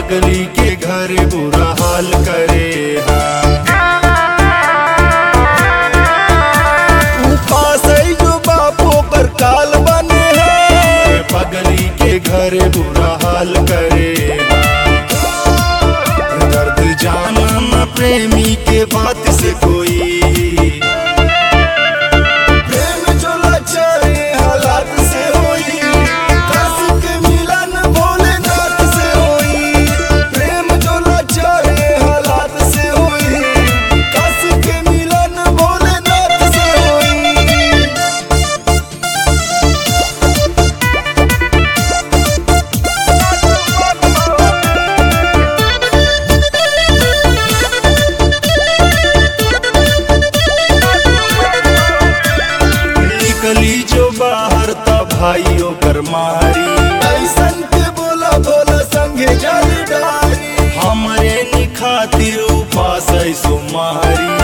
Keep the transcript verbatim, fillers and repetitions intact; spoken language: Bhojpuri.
पगली के घर बुरा हाल करे उपास जो बापों पर काल बने हैं पगली के घर बुरा हाल करे दर्द जाना न प्रेमी के बात से कोई निकली जो बाहर ता भाइयों कर मारी ऐसन के बोला बोला संगे जाली डारी हमरे निखातिर उपास सुमारी